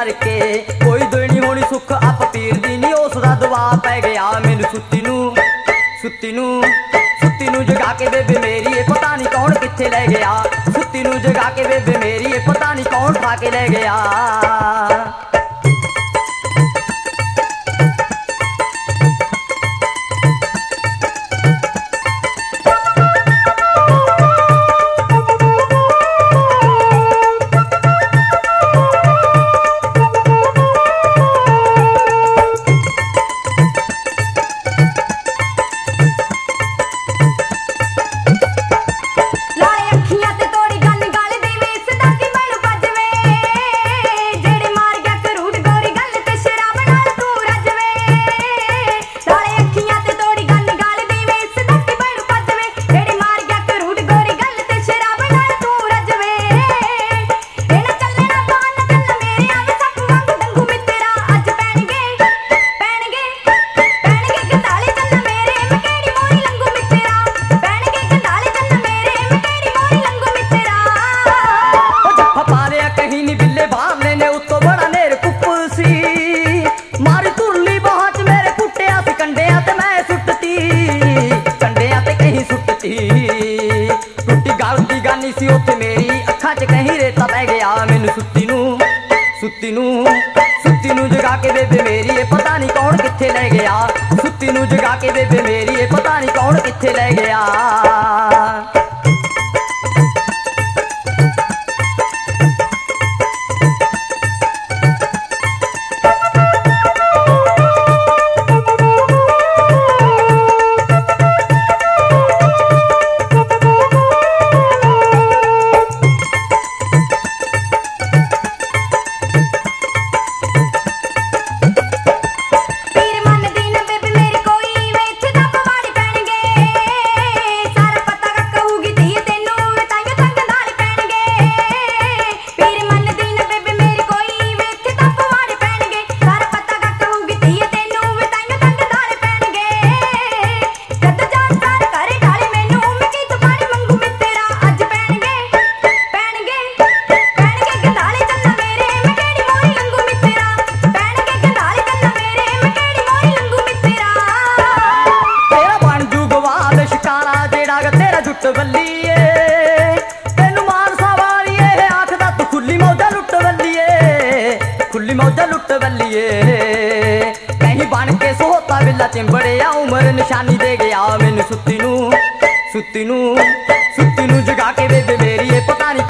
करके कोई देनी होनी सुख आप पीर दी नी उसदा दवा पै गया मैनू सुत्ती नू जगा के बेबे मेरी ये पता नहीं कौन किथे ले गया सुत्ती नू जगा के बेबे मेरी ये पता नहीं कौन उठा के ले गया। टुटी गलती गानी सी उत्थे मेरी अखा च कहीं रेता पै गया मैनू सुत्ती नू जगा के बेबे मेरी ये पता नहीं कौन किथे ले गया सुत्ती नू जगा के बेबे मेरी ये पता नहीं कौन किथे ले गया। खुली मौजा लुट बल्लिए कहीं बन के सोता बिल्ला चिंबड़े उम्र निशानी दे गया मैनू सुत्ती नू जगा के बेबे मेरी ये पता नहीं